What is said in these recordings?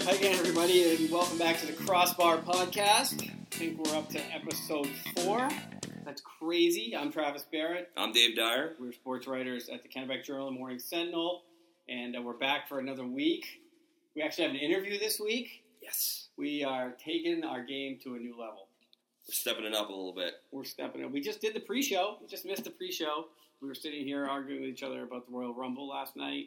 Hi again, everybody, and welcome back to the Crossbar Podcast. I think we're up to episode 4. That's crazy. I'm Travis Barrett. I'm Dave Dyer. We're sports writers at the Kennebec Journal and Morning Sentinel, and we're back for another week. We actually have an interview this week. Yes. We are taking our game to a new level. We're stepping it up a little bit. We're stepping up. We just did the pre-show. We just missed the pre-show. We were sitting here arguing with each other about the Royal Rumble last night.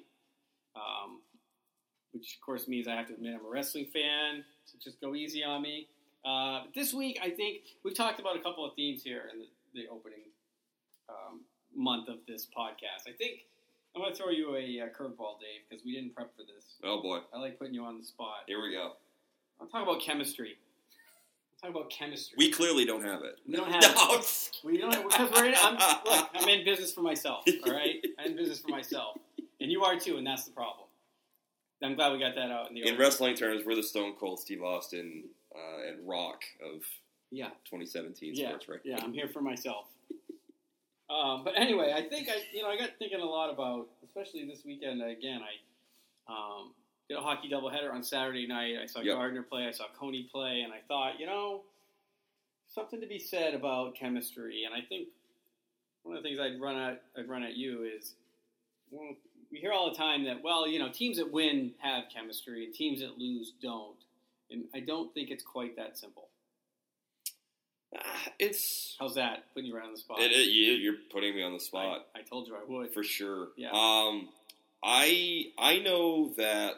Which, of course, means I have to admit I'm a wrestling fan, so just go easy on me. But this week, I think we've talked about a couple of themes here in the opening month of this podcast. I think I'm going to throw you a curveball, Dave, because we didn't prep for this. Oh, boy. I like putting you on the spot. Here we go. I'll talk about chemistry. We clearly don't have it. We don't have it. We don't have, because I'm in business for myself, all right? I'm in business for myself. And you are, too, and that's the problem. I'm glad we got that out in the open. In wrestling terms, we're the Stone Cold Steve Austin and Rock of 2017 sports, right? Yeah, I'm here for myself. But anyway, I think I got thinking a lot about, especially this weekend. Again, I did a hockey doubleheader on Saturday night. I saw Gardner play. I saw Coney play, and I thought, something to be said about chemistry. And I think one of the things I'd run at you is, well, we hear all the time that, teams that win have chemistry and teams that lose don't. And I don't think it's quite that simple. How's that? Putting you right on the spot. You're putting me on the spot. I told you I would. For sure. Yeah. I know that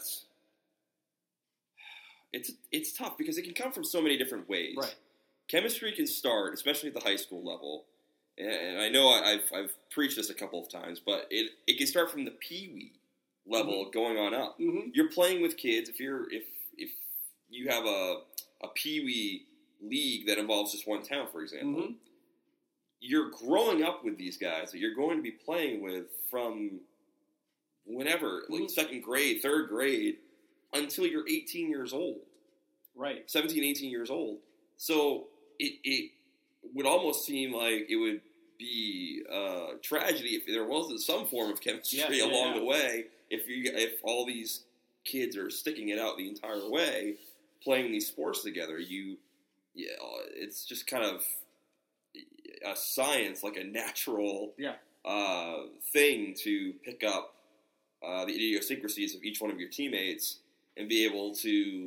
it's tough because it can come from so many different ways. Right. Chemistry can start, especially at the high school level. And I know I've preached this a couple of times, but it can start from the pee-wee level going on up. Mm-hmm. You're playing with kids. If you have a pee-wee league that involves just one town, for example, you're growing up with these guys that you're going to be playing with from whenever, like second grade, third grade, until you're 18 years old. Right. 17, 18 years old. So it would almost seem like it would be a tragedy if there wasn't some form of chemistry along the way. If all these kids are sticking it out the entire way, playing these sports together, it's just kind of a science, like a natural thing to pick up the idiosyncrasies of each one of your teammates and be able to,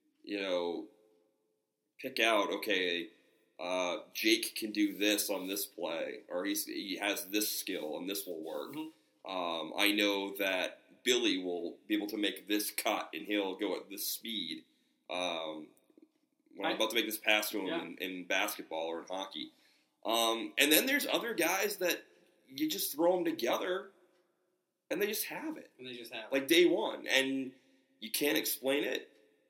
pick out, okay, Jake can do this on this play, or he has this skill and this will work. Mm-hmm. I know that Billy will be able to make this cut and he'll go at this speed when I'm about to make this pass to him in basketball or in hockey. And then there's other guys that you just throw them together and they just have it. Like day one. And you can't explain it.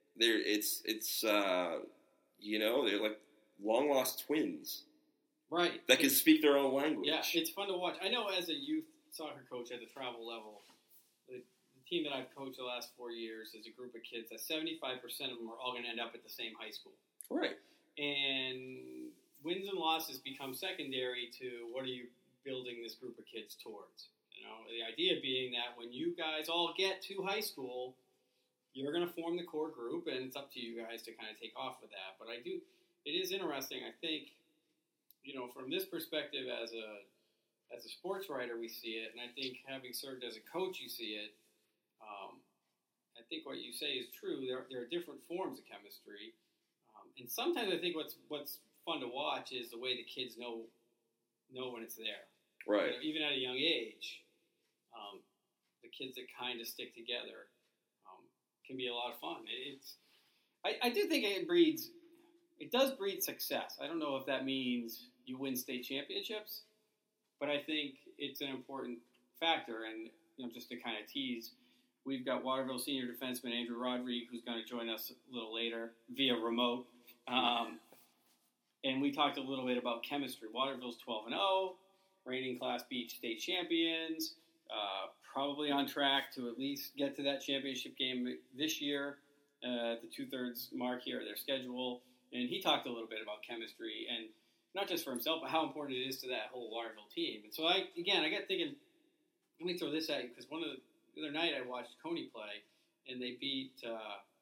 They're like long-lost twins. Right. That can speak their own language. Yeah, it's fun to watch. I know as a youth soccer coach at the travel level, the team that I've coached the last 4 years is a group of kids that 75% of them are all going to end up at the same high school. Right. And wins and losses become secondary to what are you building this group of kids towards. The idea being that when you guys all get to high school, you're going to form the core group, and it's up to you guys to kind of take off with that. But it is interesting. I think, from this perspective as a sports writer, we see it, and I think having served as a coach, you see it. I think what you say is true. There are different forms of chemistry, and sometimes I think what's fun to watch is the way the kids know when it's there. Right. Even at a young age, the kids that kind of stick together can be a lot of fun. I do think it does breed success. I don't know if that means you win state championships, but I think it's an important factor. And just to kind of tease, we've got Waterville senior defenseman Andrew Rodrigue, who's going to join us a little later via remote. And we talked a little bit about chemistry. Waterville's 12-0, reigning Class B state champions, probably on track to at least get to that championship game this year, at the 2/3 mark here of their schedule. And he talked a little bit about chemistry, and not just for himself, but how important it is to that whole Waterville team. And so I got thinking, let me throw this at you, because the other night I watched Coney play, and they beat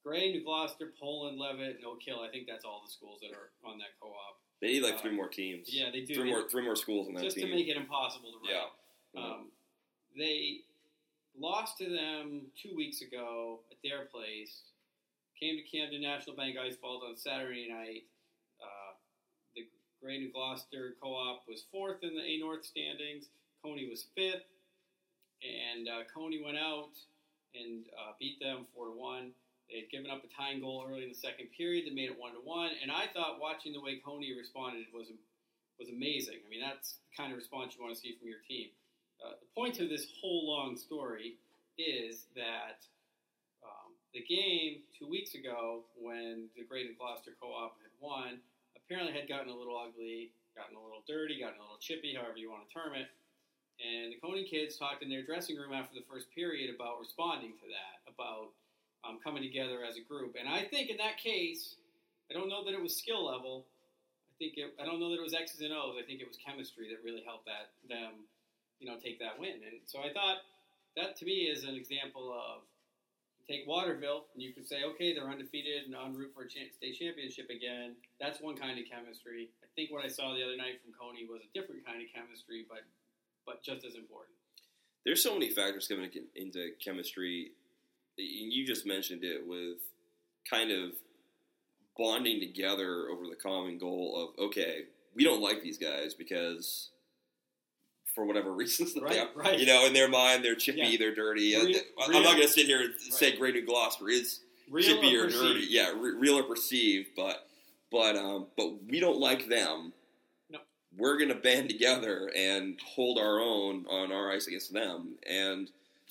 Gray, New Gloucester, Poland, Levitt, and Oak Hill. I think that's all the schools that are on that co-op. They need like 3 more teams. Yeah, they do. Three more schools in that just team. Just to make it impossible to write. Yeah. They lost to them 2 weeks ago at their place. Came to Camden National Bank Ice Balls on Saturday night. The Gray New Gloucester co-op was 4th in the A North standings. Coney was 5th. And Coney went out and beat them 4-1. They had given up a tying goal early in the second period that made it 1-1. And I thought watching the way Coney responded was amazing. I mean, that's the kind of response you want to see from your team. The point of this whole long story is that the game 2 weeks ago, when the Gray New Gloucester co-op had won, apparently had gotten a little ugly, gotten a little dirty, gotten a little chippy, however you want to term it. And the Coney kids talked in their dressing room after the first period about responding to that, about coming together as a group. And I think in that case, I don't know that it was skill level. I don't know that it was X's and O's. I think it was chemistry that really helped them take that win. And so I thought that to me is an example of, take Waterville, and you could say, okay, they're undefeated and en route for a state championship again. That's one kind of chemistry. I think what I saw the other night from Coney was a different kind of chemistry, but just as important. There's so many factors coming into chemistry. You just mentioned it with kind of bonding together over the common goal of, okay, we don't like these guys because for whatever reasons, right. In their mind, they're chippy, they're dirty. I'm not going to sit here and say Gray New Gloucester is chippy or dirty. Yeah, real or perceived, but we don't like them. No. We're going to band together and hold our own on our ice against them, and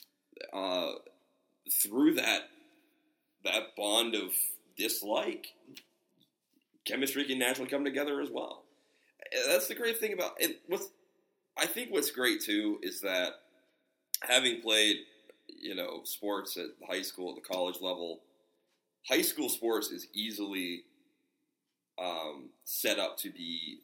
through that bond of dislike, chemistry can naturally come together as well. That's the great thing about it. I think what's great, too, is that having played, sports at high school, at the college level, high school sports is easily set up to be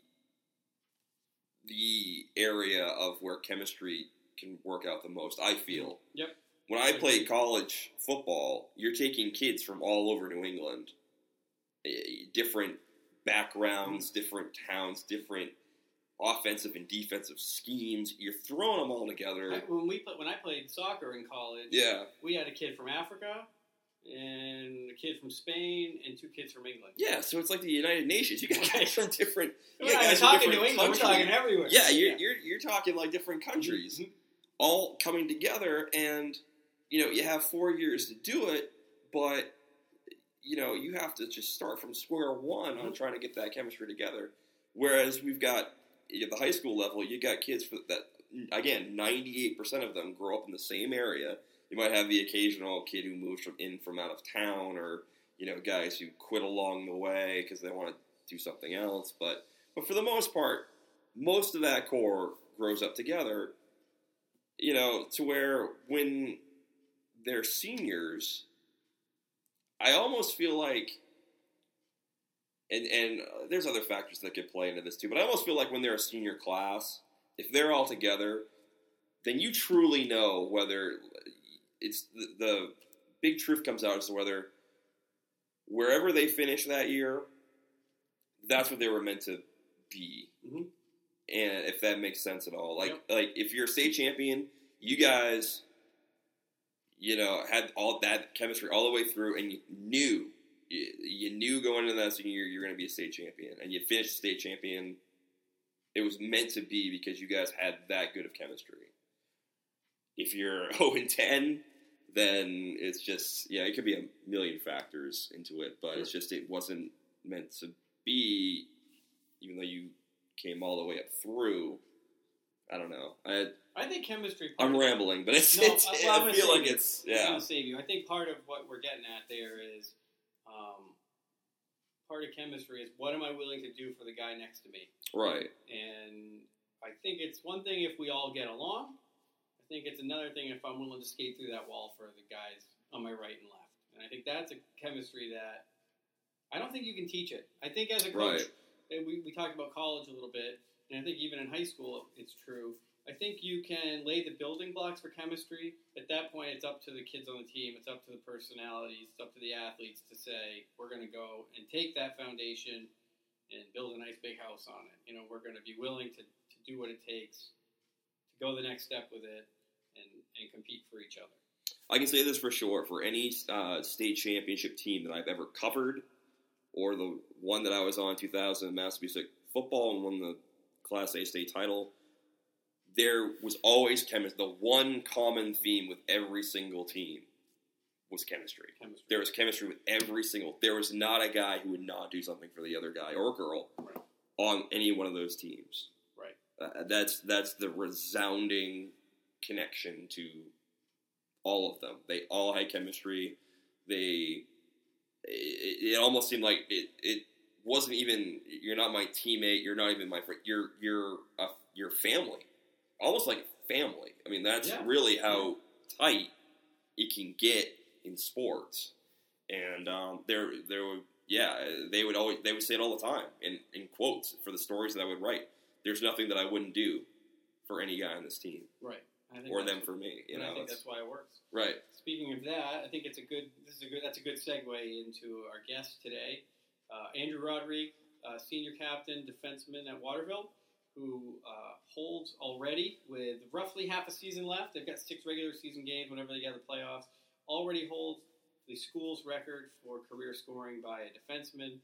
the area of where chemistry can work out the most, I feel. Yep. When I played college football, you're taking kids from all over New England, different backgrounds, different towns, different offensive and defensive schemes. You're throwing them all together. When I played soccer in college, we had a kid from Africa and a kid from Spain and 2 kids from England. Yeah, so it's like the United Nations. You got guys from different. We're not talking New England. We're talking everywhere. Yeah, you're talking like different countries, all coming together, and you have 4 years to do it, but you have to just start from square one on trying to get that chemistry together. Whereas we've got at the high school level, you got kids that, again, 98% of them grow up in the same area. You might have the occasional kid who moves from out of town, or guys who quit along the way because they want to do something else. But for the most part, most of that core grows up together. To where when they're seniors, I almost feel like. And there's other factors that could play into this too, but I almost feel like when they're a senior class, if they're all together, then you truly know whether it's the big truth comes out as to whether wherever they finish that year, that's what they were meant to be. Mm-hmm. And if that makes sense at all. Like if you're a state champion, you guys, had all that chemistry all the way through, and you knew going into that senior year you're going to be a state champion, and you finished state champion. It was meant to be because you guys had that good of chemistry. If you're 0-10, then it's just, it could be a million factors into it, but it's just, it wasn't meant to be, even though you came all the way up through. I don't know. I think chemistry. I'm rambling, but I feel like it's, I'm going to save you. I think part of what we're getting at there is, part of chemistry is what am I willing to do for the guy next to me? Right. And I think it's one thing if we all get along. I think it's another thing if I'm willing to skate through that wall for the guys on my right and left. And I think that's a chemistry that I don't think you can teach it. I think as a coach, and we talked about college a little bit, and I think even in high school it's true. I I think you can lay the building blocks for chemistry. At that point, it's up to the kids on the team. It's up to the personalities. It's up to the athletes to say, we're going to go and take that foundation and build a nice big house on it. You know, we're going to be willing to do what it takes to go the next step with it and compete for each other. I can say this for sure. For any state championship team that I've ever covered, or the one that I was on in 2000, Massachusetts football, and won the Class A state title, there was always chemistry. The one common theme with every single team was chemistry. There was chemistry with every single. There was not a guy who would not do something for the other guy or girl on any one of those teams. Right. That's the resounding connection to all of them. They all had chemistry. It almost seemed like it wasn't even, you're not my teammate, you're not even my friend, you're family. Almost like family. I mean, that's really how tight it can get in sports. And they would say it all the time in quotes for the stories that I would write. There's nothing that I wouldn't do for any guy on this team. Right. Or them for me. You know, I think that's why it works. Right. Speaking of that, I think that's a good segue into our guest today, Andrew Rodrigue, senior captain, defenseman at Waterville, who holds already with roughly half a season left. They've got 6 regular season games whenever they get the playoffs. Already holds the school's record for career scoring by a defenseman.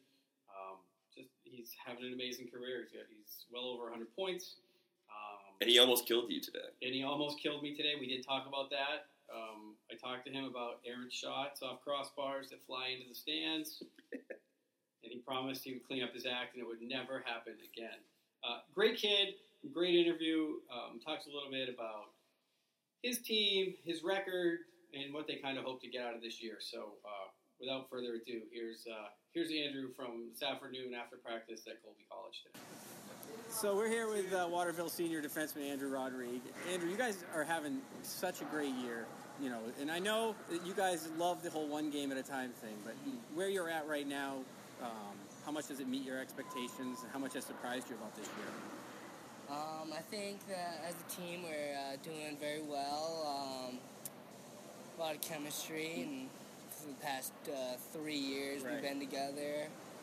He's having an amazing career. He's well over 100 points. And he almost killed you today. And he almost killed me today. We did talk about that. I talked to him about errant shots off crossbars that fly into the stands. And he promised he would clean up his act and it would never happen again. Great kid, great interview. Talks a little bit about his team, his record, and what they kind of hope to get out of this year. So without further ado, here's Andrew from this afternoon after practice at Colby College today. So we're here with Waterville senior defenseman Andrew Rodrigue. Andrew, you guys are having such a great year, you know, and I know that you guys love the whole one game at a time thing, but where you're at right now, how much does it meet your expectations, and how much has surprised you about this year? I think that as a team we're doing very well. A lot of chemistry, and for the past 3 years we've been together.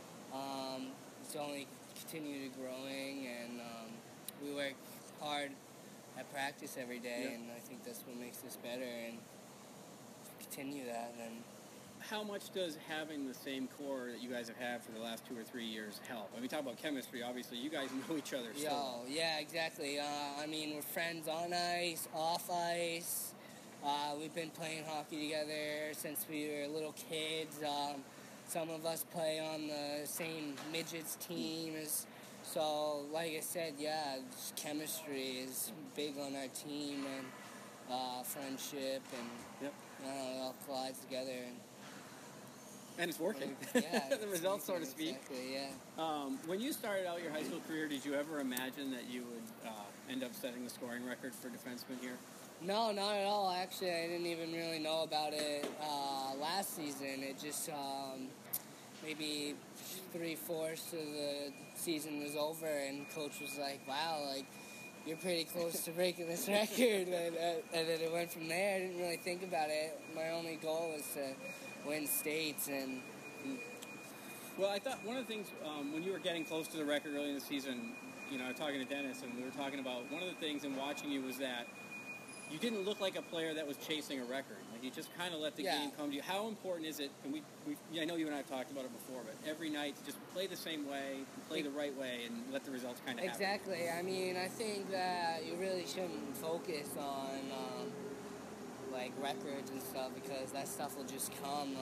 It's only continued growing, and we work hard at practice every day, and I think that's what makes us better, and continue that. And how much does having the same core that you guys have had for the last 2 or 3 years help? I mean, talk about chemistry, obviously. You guys know each other still. Yeah, exactly. I mean, we're friends on ice, off ice. We've been playing hockey together since we were little kids. Some of us play on the same midgets team. So, like I said, chemistry is big on our team, and friendship, and it all collides together. And it's working. Yeah, the results, so to speak. Exactly, yeah. When you started out your high school career, did you ever imagine that you would end up setting the scoring record for defensemen here? No, not at all. Actually, I didn't even really know about it last season. It just maybe 3/4 of the season was over, and coach was like, "Wow, like you're pretty close to breaking this record." And then it went from there. I didn't really think about it. My only goal was to win states, and well, I thought one of the things when you were getting close to the record early in the season, you know, I was talking to Dennis, and we were talking about one of the things in watching you was that you didn't look like a player that was chasing a record. Like, you just kind of let the game come to you. How important is it, and I know you and I have talked about it before, but every night to just play the same way, play the right way, and let the results kind of happen? Exactly. I mean, I think that you really shouldn't focus on, like, records and stuff, because that stuff will just come.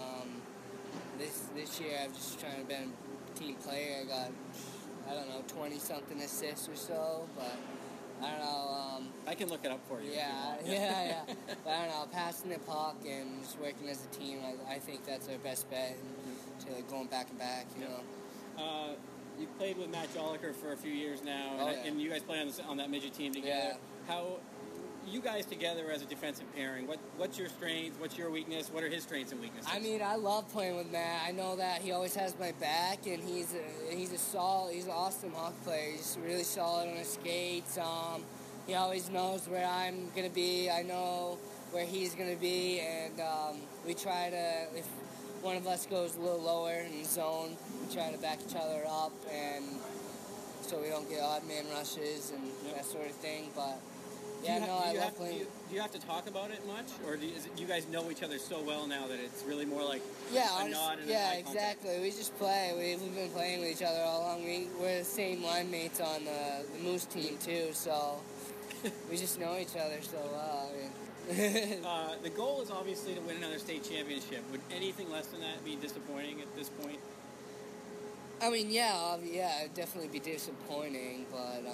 This year I've just trying to be a team player. I got, 20-something assists or so, but I don't know. I can look it up for you. Yeah. But I don't know, passing the puck and just working as a team, I think that's our best bet to going back and back, you know. You played with Matt Joliker for a few years now, and you guys play on that midget team together. Yeah. How you guys together as a defensive pairing, what's your strengths, what's your weakness, what are his strengths and weaknesses? I mean, I love playing with Matt. I know that he always has my back, and he's an awesome hockey player. He's really solid on his skates. he always knows where I'm going to be. I know where he's going to be, and we try to, if one of us goes a little lower in the zone, we try to back each other up, and so we don't get odd man rushes and that sort of thing. But I love playing. Do you have to talk about it much, or do you guys know each other so well now that it's really more like a nod and yeah, eye contact? exactly. We just play. We've been playing with each other all along. We're the same line mates on the Moose team too, so we just know each other so well. The goal is obviously to win another state championship. Would anything less than that be disappointing at this point? I mean, it'd definitely be disappointing, but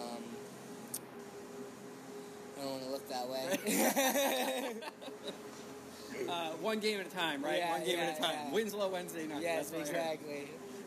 I don't want to look that way. One game at a time, right? Yeah, one game at a time. Yeah. Winslow Wednesday night. Yes, exactly.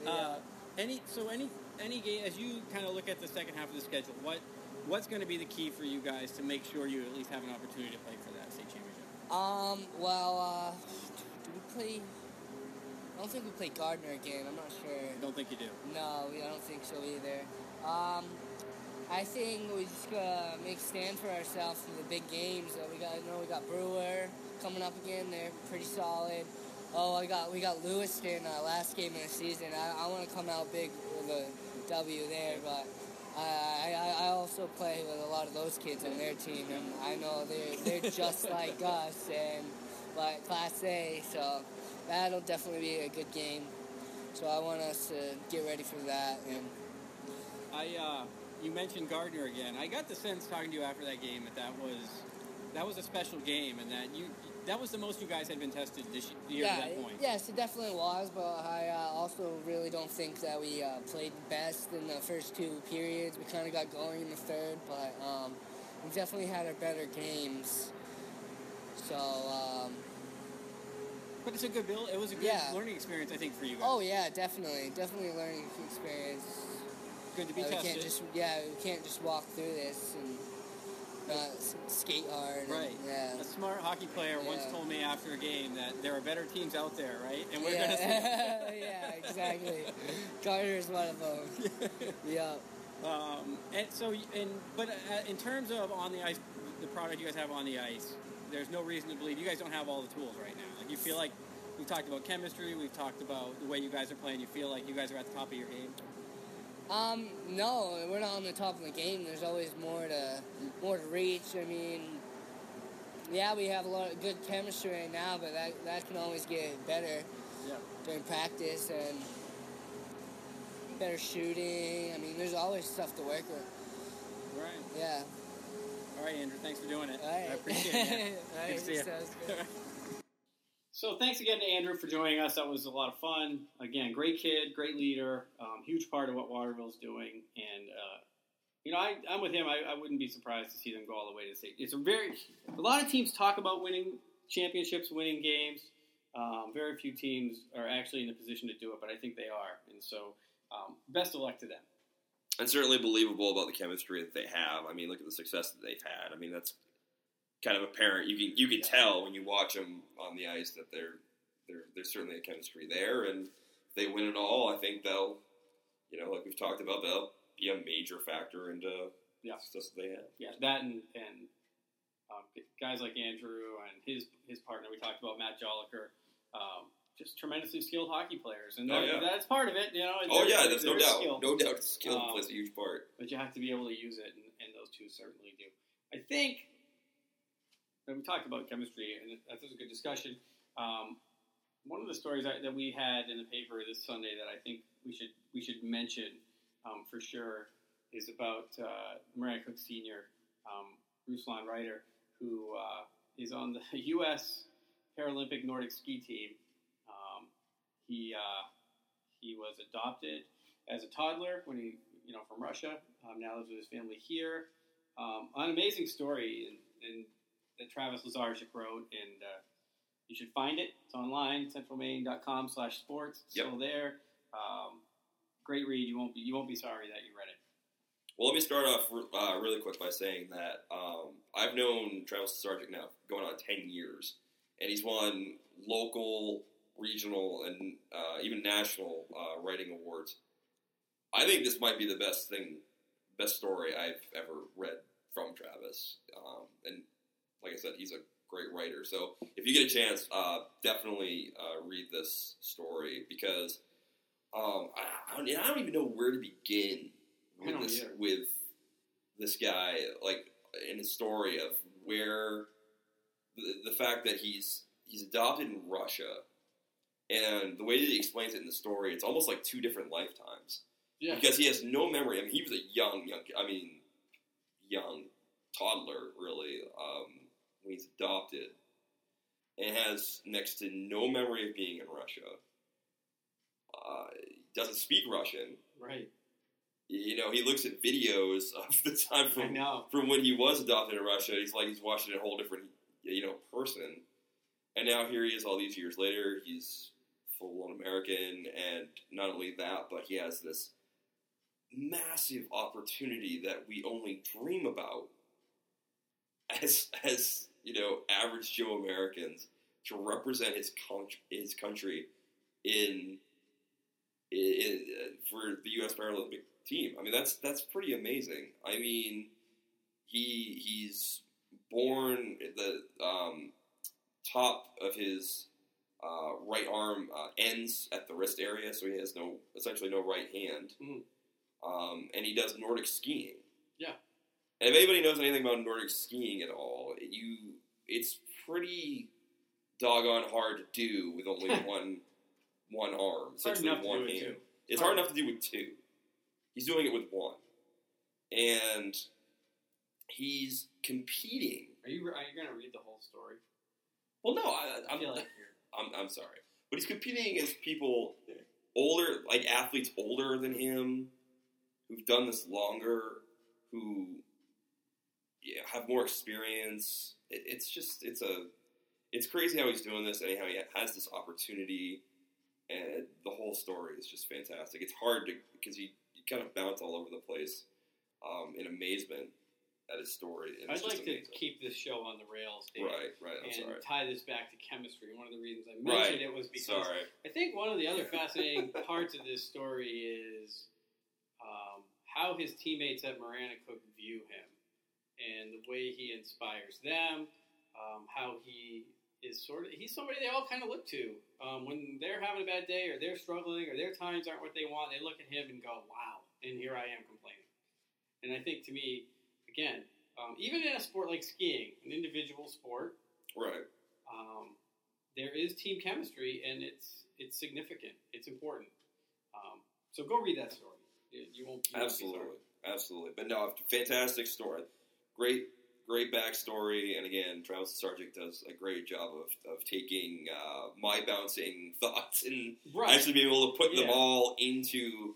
Any game, as you kind of look at the second half of the schedule, what's going to be the key for you guys to make sure you at least have an opportunity to play for that state championship? Do we play? I don't think we play Gardner again. I'm not sure. Don't think you do? No, I don't think so either. I think we just gotta make a stand for ourselves in the big games. We got Brewer coming up again. They're pretty solid. We got Lewiston last game of the season. I want to come out big with a W there, but I also play with a lot of those kids on their team, and I know they're just like us, but Class A, so that'll definitely be a good game. So I want us to get ready for that. And you mentioned Gardner again. I got the sense talking to you after that game that was a special game, and that was the most you guys had been tested this year at that point. Yes, it definitely was, but I also really don't think that we played best in the first two periods. We kind of got going in the third, but we definitely had our better games. So, but it's a good build. It was a good learning experience, I think, for you guys. Oh yeah, definitely a learning experience. Good to be tested. We can't just walk through this and skate hard. Right. A smart hockey player once told me after a game that there are better teams out there, right? And we're gonna see. Yeah, exactly. Gardner is one of them. Yeah. But in terms of on the ice, the product you guys have on the ice, there's no reason to believe you guys don't have all the tools right now. Like, you feel like we've talked about chemistry, we've talked about the way you guys are playing. You feel like you guys are at the top of your game. No, we're not on the top of the game. There's always more to reach. I mean, we have a lot of good chemistry right now, but that can always get better during practice, and better shooting. I mean, there's always stuff to work with. Right. Yeah. All right, Andrew, thanks for doing it. All right. I appreciate it. All right, good to see you. sounds good. So thanks again to Andrew for joining us. That was a lot of fun. Again, great kid, great leader, huge part of what Waterville's doing. And, I'm with him. I wouldn't be surprised to see them go all the way to state. A lot of teams talk about winning championships, winning games. Very few teams are actually in a position to do it, but I think they are. And so best of luck to them. And certainly believable about the chemistry that they have. I mean, look at the success that they've had. I mean, that's kind of apparent. You can tell when you watch them on the ice that there's certainly a chemistry there, and if they win it all, I think they'll, like we've talked about, they'll be a major factor into the success that they have. Yeah, that and guys like Andrew and his partner. We talked about Matt Joliker, just tremendously skilled hockey players, and that's part of it. That's no doubt. Skill. No doubt, skill plays a huge part. But you have to be able to use it, and those two certainly do. I think. And we talked about chemistry, and that was a good discussion. One of the stories that we had in the paper this Sunday that I think we should mention for sure is about Mariah Cook Sr., Ruslan Reiter, who is on the U.S. Paralympic Nordic ski team. He was adopted as a toddler when he, from Russia. Now lives with his family here. An amazing story, and that Travis Lazarchik wrote, and you should find it. It's online, centralmaine.com/sports. It's still there. Great read. You won't be sorry that you read it. Well, let me start off really quick by saying that I've known Travis Lazarchik now going on 10 years, and he's won local, regional, and even national writing awards. I think this might be the best story I've ever read from Travis. And like I said, he's a great writer. So if you get a chance, definitely read this story because I don't even know where to begin with this guy, like in the story of where the fact that he's adopted in Russia, and the way that he explains it in the story, it's almost like two different lifetimes. Yeah. Because he has no memory. I mean, he was a young toddler, really, when he's adopted, and has next to no memory of being in Russia. Doesn't speak Russian. Right. You know, he looks at videos of the time from when he was adopted in Russia. He's like he's watching a whole different, person. And now here he is all these years later. He's full-blown American, and not only that, but he has this massive opportunity that we only dream about as average Joe Americans to represent his country in for the U.S. Paralympic team. I mean, that's pretty amazing. I mean, he's born the top of his right arm ends at the wrist area, so he has essentially no right hand. Mm-hmm. And he does Nordic skiing. Yeah. And if anybody knows anything about Nordic skiing at all, it's pretty doggone hard to do with only one arm, essentially one hand. It's hard enough to do with two. He's doing it with one, and he's competing. Are you going to read the whole story? Well, no, I'm sorry, but he's competing against people older, like athletes older than him, who've done this longer, who have more experience. It's crazy how he's doing this and how he has this opportunity, and the whole story is just fantastic. It's hard because you kind of bounce all over the place in amazement at his story. I'd like to keep this show on the rails, Dave. Right. And tie this back to chemistry. One of the reasons I mentioned it was because I think one of the other fascinating parts of this story is how his teammates at Maranacook view him and the way he inspires them, how he is he's somebody they all kind of look to. When they're having a bad day or they're struggling or their times aren't what they want, they look at him and go, wow, and here I am complaining. And I think to me, again, even in a sport like skiing, an individual sport, right? There is team chemistry, and it's significant. It's important. So go read that story. You won't. Absolutely. But no, fantastic story. Great backstory, and again, Travis Sargent does a great job of taking my bouncing thoughts and actually being able to put them all into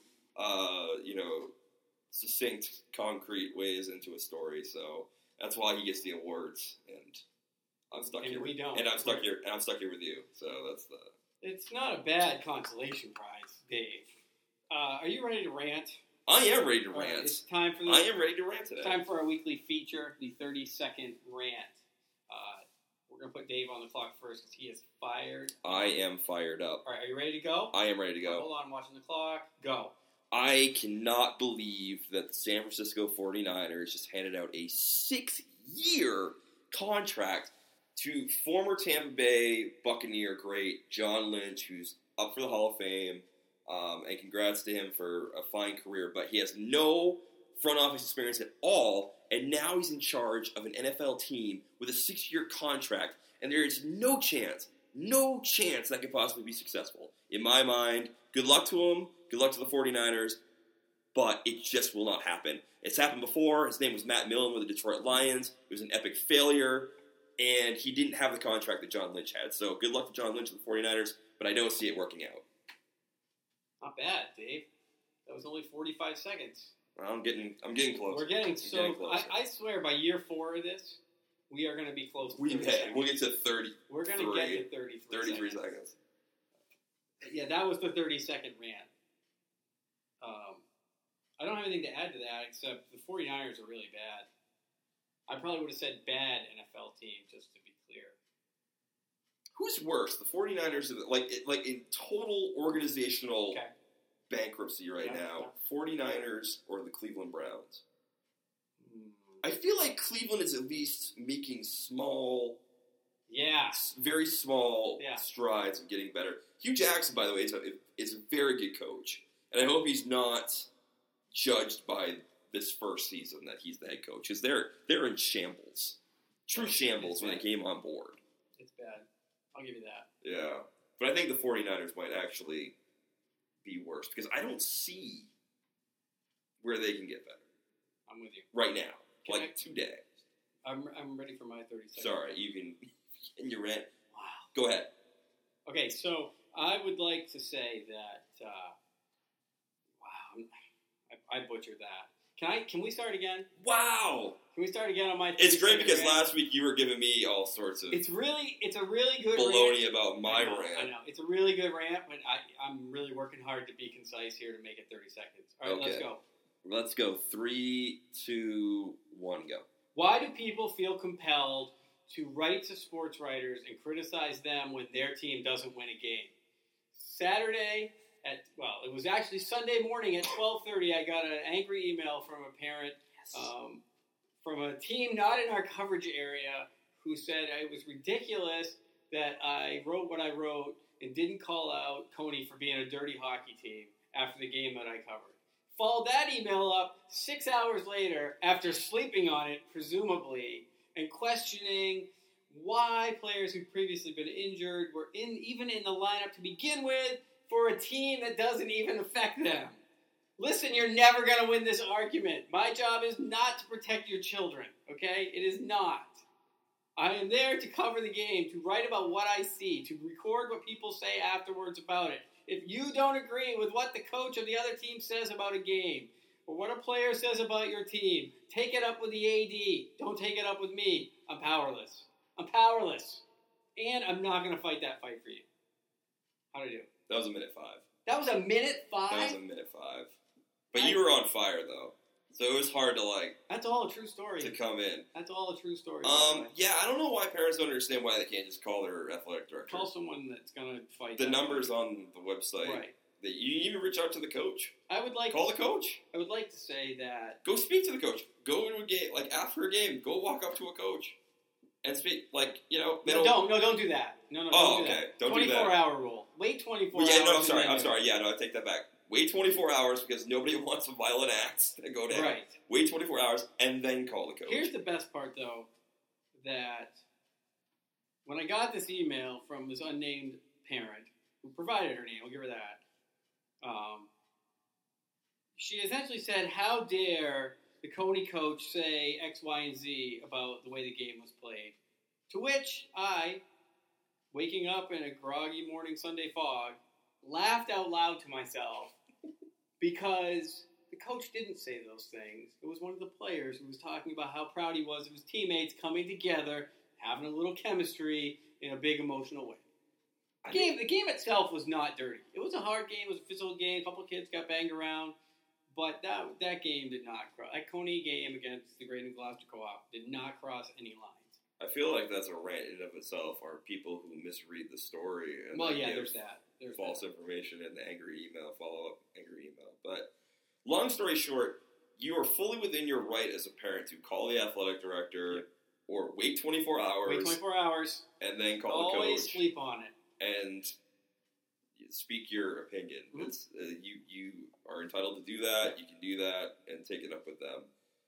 succinct, concrete ways into a story. So that's why he gets the awards, and I'm stuck here. We don't. And I'm stuck here with you. So that's the. It's not a bad consolation prize, Dave. Are you ready to rant? I am ready to rant. It's time for this. I am ready to rant today. It's time for our weekly feature, the 30-second rant. We're going to put Dave on the clock first because he is fired. I am fired up. All right, are you ready to go? I am ready to go. Hold on, I'm watching the clock. Go. I cannot believe that the San Francisco 49ers just handed out a 6-year contract to former Tampa Bay Buccaneer great John Lynch, who's up for the Hall of Fame. And congrats to him for a fine career, but he has no front office experience at all, and now he's in charge of an NFL team with a 6-year contract, and there is no chance that could possibly be successful. In my mind, good luck to him, good luck to the 49ers, but it just will not happen. It's happened before. His name was Matt Millen with the Detroit Lions. It was an epic failure, and he didn't have the contract that John Lynch had. So good luck to John Lynch and the 49ers, but I don't see it working out. Not bad, Dave. That was only 45 seconds. Well, I'm getting close. We're getting I swear, by year 4 of this, we are going to be close to 30 seconds. We'll get to 30. We're going to get to 33 seconds. Yeah, that was the 30-second rant. I don't have anything to add to that except the 49ers are really bad. I probably would have said bad NFL team, just to be clear. Who's worse, the 49ers, like in total organizational bankruptcy right now, 49ers or the Cleveland Browns? I feel like Cleveland is at least making very small strides of getting better. Hugh Jackson, by the way, is a very good coach. And I hope he's not judged by this first season that he's the head coach. Because they're in shambles. True shambles when they came on board. It's bad. I'll give you that. Yeah. But I think the 49ers might actually be worse. Because I don't see where they can get better. I'm with you. Right now. Today. I'm ready for my 30 seconds. Sorry, you can in your rant. Wow. Go ahead. Okay, so I would like to say that I butchered that. Can we start again? Wow. Can we start again on my? It's great because last week you were giving me all sorts of. It's a really good baloney rant. about my rant. I know it's a really good rant, but I'm really working hard to be concise here to make it 30 seconds. All right, let's go. Let's go. 3, 2, 1, go. Why do people feel compelled to write to sports writers and criticize them when their team doesn't win a game? Saturday it was actually Sunday morning at 12:30. I got an angry email from a parent from a team not in our coverage area who said it was ridiculous that I wrote what I wrote and didn't call out Coney for being a dirty hockey team after the game that I covered. Followed that email up 6 hours later after sleeping on it, presumably, and questioning why players who'd previously been injured were even in the lineup to begin with for a team that doesn't even affect them. Listen, you're never going to win this argument. My job is not to protect your children, okay? It is not. I am there to cover the game, to write about what I see, to record what people say afterwards about it. If you don't agree with what the coach of the other team says about a game, or what a player says about your team, take it up with the AD. Don't take it up with me. I'm powerless. And I'm not going to fight that fight for you. How'd I do? That was a minute 5. That was a minute 5? That was a minute 5. But you were on fire, though. So it was hard to, That's all a true story. To come in. That's all a true story. Yeah, I don't know why parents don't understand why they can't just call their athletic director. Call someone that's going to fight. The numbers on the website. Right. That you even reach out to the coach. Call the coach. I would like to say that. Go speak to the coach. Go to a game, after a game, go walk up to a coach and speak, don't do that. No, don't do that. Don't do that. 24-hour rule. Wait 24 hours. Yeah, no, I'm sorry. Yeah, no, I take that back. Wait 24 hours because nobody wants a violent act to go down. Right. Wait 24 hours and then call the coach. Here's the best part, though, that when I got this email from this unnamed parent who provided her name, I'll give her that, she essentially said, how dare the Coney coach say X, Y, and Z about the way the game was played? To which I, waking up in a groggy morning Sunday fog, laughed out loud to myself because the coach didn't say those things. It was one of the players who was talking about how proud he was of his teammates coming together, having a little chemistry in a big emotional way. The game itself was not dirty. It was a hard game. It was a physical game. A couple of kids got banged around. But that game did not cross. That Coney game against the Graydon Gloucester Co-op did not cross any lines. I feel like that's a rant in and of itself, are people who misread the story. And there's that. There's false information and the angry email, follow-up angry email. But long story short, you are fully within your right as a parent to call the athletic director or wait 24 hours. Wait 24 hours. And then call the coach. Always sleep on it. And speak your opinion. Mm-hmm. It's, you are entitled to do that. You can do that and take it up with them.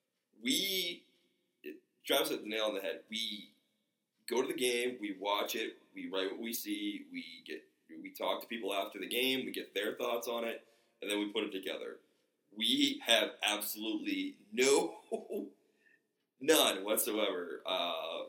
Travis hit the nail on the head. We go to the game. We watch it. We write what we see. We talk to people after the game. We get their thoughts on it, and then we put it together. We have absolutely none whatsoever. Are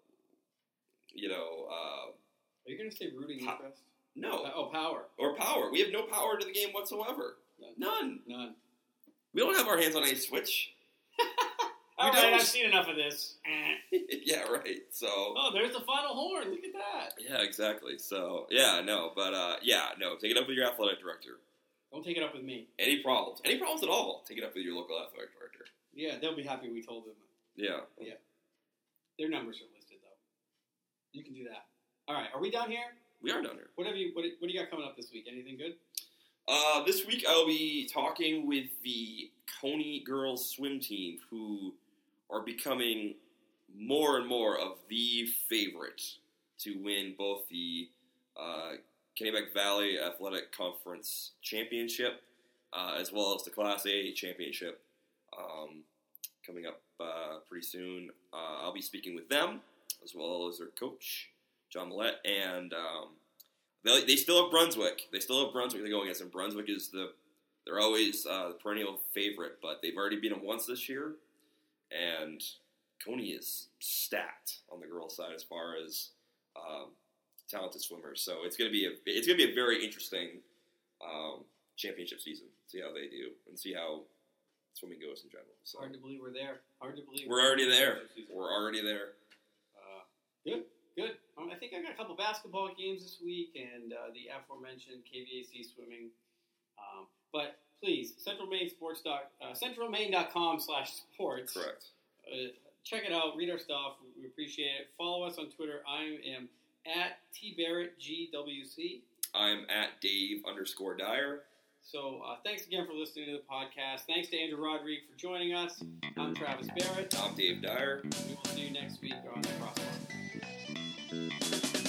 you going to say rooting interest? No. Power. Or power. We have no power to the game whatsoever. None. We don't have our hands on any switch. All right, I've seen enough of this. Yeah, right. So. Oh, there's the final horn. Look at that. Yeah, exactly. So, take it up with your athletic director. Don't take it up with me. Any problems at all, take it up with your local athletic director. Yeah, they'll be happy we told them. Yeah. Their numbers are listed, though. You can do that. All right, are we done here? We are done here. What do you got coming up this week? Anything good? This week I'll be talking with the Coney girls swim team, who are becoming more and more of the favorite to win both the Kennebec Valley Athletic Conference Championship as well as the Class A Championship coming up pretty soon. I'll be speaking with them as well as their coach, John Millett, and they still have Brunswick. They still have Brunswick they're going against, and Brunswick is they're always the perennial favorite, but they've already beaten them once this year, and Coney is stacked on the girls' side as far as talented swimmers. So it's gonna be a very interesting championship season. See how they do and see how swimming goes in general. So. Hard to believe we're there. Hard to believe we're already there. We're already there. Good. I think I got a couple basketball games this week and the aforementioned KVAC swimming. But please, centralmaine.com/sports. Correct. Check it out. Read our stuff. We appreciate it. Follow us on Twitter. I am at TBarrettGWC. I'm at Dave_Dyer. So thanks again for listening to the podcast. Thanks to Andrew Rodriguez for joining us. I'm Travis Barrett. I'm Dave Dyer. We will see you next week on the Crosswalk.